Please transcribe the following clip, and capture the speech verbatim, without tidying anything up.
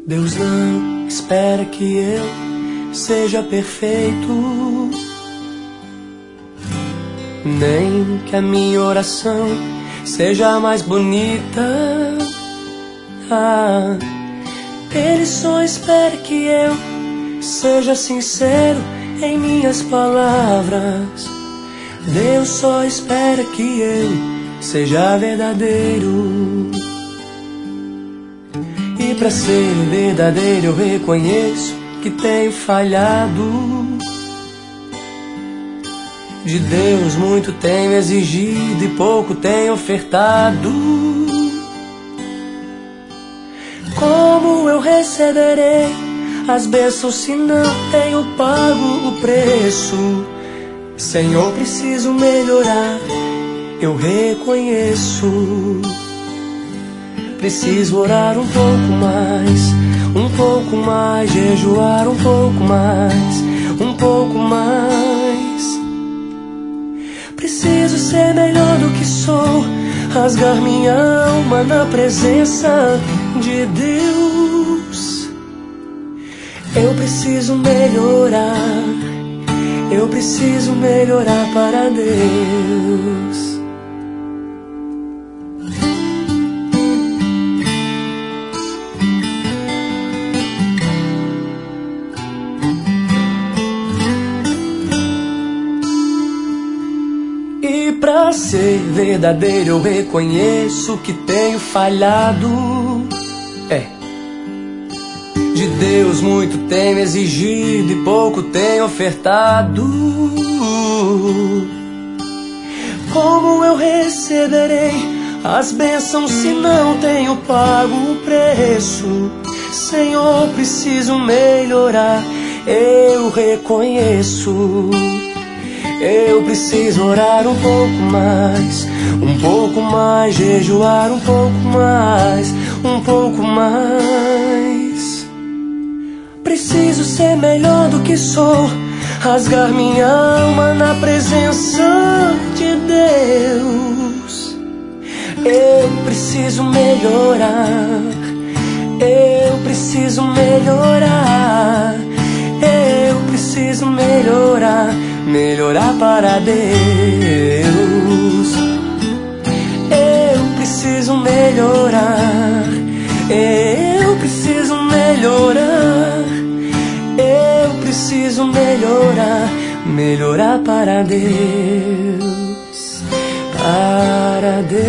Deus não espera que eu seja perfeito, nem que a minha oração seja a mais bonita. Ah, Ele só espera que eu seja sincero em minhas palavras. Deus só espera que eu seja verdadeiro. E pra ser verdadeiro eu reconheço que tenho falhado. De Deus muito tenho exigido e pouco tenho ofertado. Como eu receberei as bênçãos se não tenho pago o preço? Senhor, preciso melhorar, eu reconheço. Preciso orar um pouco mais, um pouco mais, jejuar um pouco mais, um pouco mais. Preciso ser melhor do que sou, rasgar minha alma na presença de Deus. Eu preciso melhorar, eu preciso melhorar para Deus. E pra ser verdadeiro eu reconheço que tenho falhado. É. De Deus muito tenho exigido e pouco tenho ofertado. Como eu receberei as bênçãos se não tenho pago o preço? Senhor, preciso melhorar, eu reconheço. Eu preciso orar um pouco mais, um pouco mais, jejuar um pouco mais, um pouco mais. Preciso ser melhor do que sou, rasgar minha alma na presença de Deus. Eu preciso melhorar, eu preciso melhorar, eu preciso melhorar, melhorar para Deus. Eu preciso melhorar, eu preciso melhorar, eu preciso melhorar, melhorar para Deus, para Deus.